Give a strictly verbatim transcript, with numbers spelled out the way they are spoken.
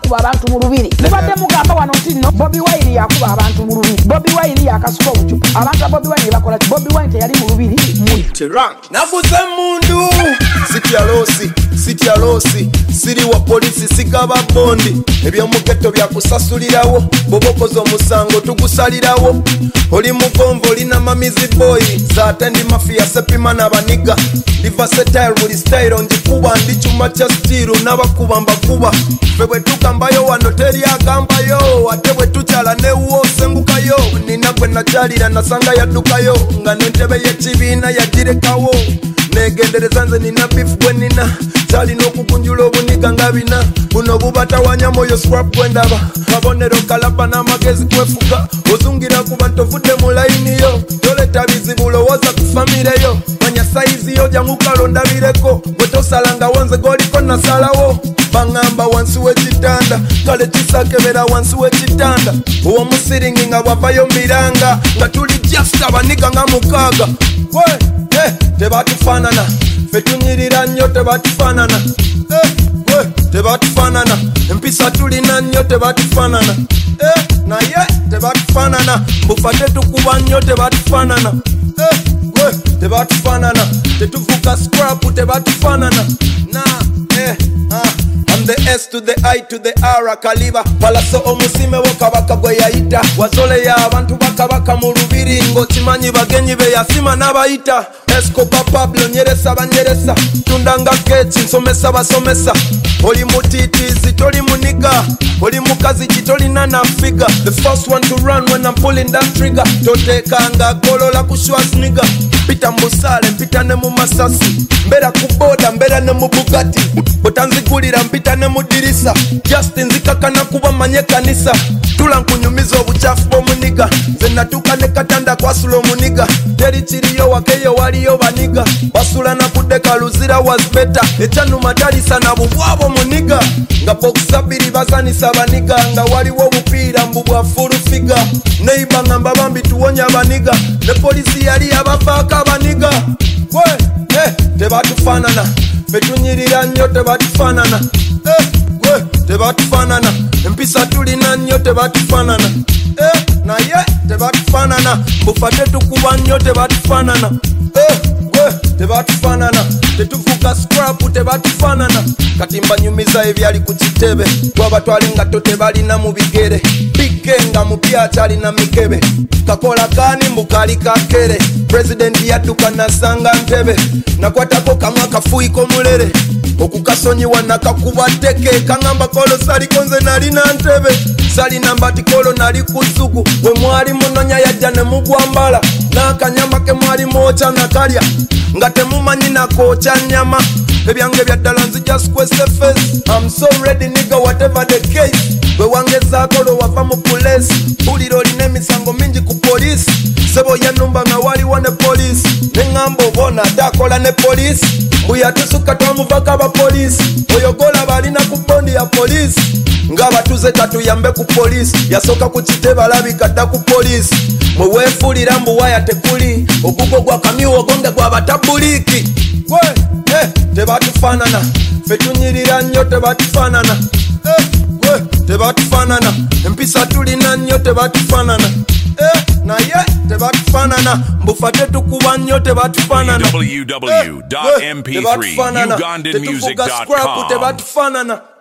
yakuba abantu mu lubiri mubadde mugamba wano nti no Bobi Wine yakuba abantu mu lubiri Bobi Wine yakasuka obucupa abantu ba Bobi Wine bakola Bobi Wine teyali mu lubiri muli Terang navuze mundu sitya losi sitya losi siri wa polisi sigaba bondi ebyo mugeto byakusasulirawo bobokozo musango tugusalirawo oli mugonvo lina mamizi boy zatendi mafia sepima nabaniga versatile buli style onjikuba ndi chuma cha stiru nabakuba mbakuba febwe tukambayo wano teri agambayo ate bwe tuchala newo sengukayo nina gwe nachalira nasanga yadukayo nga nentebe y'ekibiina yagirekawo negendereza nze nina beef bwe nina chali n'okukunjula obuniga nga bina buno bubatawanya moyo scrap kwendaba kabonero kalaba n'amagezi kwefuga ozungira kuba ntovudde mu layini yo toleta bizibu lowooza ku famire yo manya saizi yo jangu kalondabireko bwe tosalanga wanze goliko nasalawo bangamba wansi w'ekitanda kale kisakebera wansi w'ekitanda uwo musiringi nga bwavayo miranga nga tuli just abaniga nga mukaaga we eh, tebatufaanana fe tunyirira nnyo tebatufaanana eh, we tebatufaanana empisa tulina nnyo tebatufaanana eh, naye tebatufaanana mbufa tetukuba nnyo tebatufaanana eh, we tebatufaanana tetuvuka scrap tebatufaanana na eh, ah. I'm the S to the I to the R kaliba palaso omusime wo kabaka gwe yayita wazole ya abantu bakabaka mu lubiri ngo kimanyi bagenyi be yasima n'abayita Escobar Pablo nyeresa banyeresa tundanga kechi nsomesa basomesa oli mutitizi toli muniga oli mukazi kitolina na figure the first one to run when I'm pulling that trigger totekanga golola ku Schwarzenegger pita mbusale pita ne mu masasi mbera kuboda mbera ne mu Bugatti botanzigulira mpita ne mu dirisa Justin zikakana kuba manye kanisa tula nkunyumiza obuchafu bw'omuniga nze natuka ne katanda kwasula omuniga teri kiriyo wakeyo waliyo baniga basula na kudeka luzira was better echanuma talisa na bubwabo muniga nga boxa biri bazanisa baniga nga waliwo obupiira mbu bwa full figure neighbor ngamba bambi tuwonya baniga ne polisi yali abavaaka baniga we eh tebatufaanana fe tunyirira nnyo tebatufaanana eh we tebatufaanana empisa tulina nnyo tebatufaanana eh naye tebatufaanana mbufa tetukuba nnyo tebatufaanana eh we tebatufaanana tetuvuka scrap tebatufaanana kati mbanyumiza ebyali ku kitebe twabatwala engato tebalina mu bigere bikenga mu byakyalina mikebe kakola kani mbukali kakere president yadduka nasanga ntebe nakwatako kamwe akafuiko mulere okukasonyiwa nakakuba teke kangamba kolo saliko nze nalina ntebe salina mbati kolo nali kuzugu bwe mwali munonya yajja ne mugwambala n'akanyama ke mwali mwoca nakalya nga temumanyi nakooca nyama ebyange byaddala nzija squest face I'm so ready nigga whatever the case bwe wangezaako lo wava mu police bulira olina emisango mingi ku polisi sebo yanumba nga waliwo ne polisi neŋŋamba obona atakola ne polisi mbuyatusuka twamuvako abapolisi oyogola balina ku bondi ya polisi ng'abatuze katuyambe ku polisi yasooka ku kitebe alabika dda ku polisi mwe weefuulira mbu waya tekuli ogugo gwa kamyu ogonge gwa batabuliiki we eh, tebatufaanana fe tunyirira nnyo tebatufaanana eh, we tebatufaanana empisa tulina nnyo tebatufaanana eh, naye tebatufaanana mbufa tetukuba nnyo tebatufaanana w w w dot m p three ugandan music dot com tebatufaanana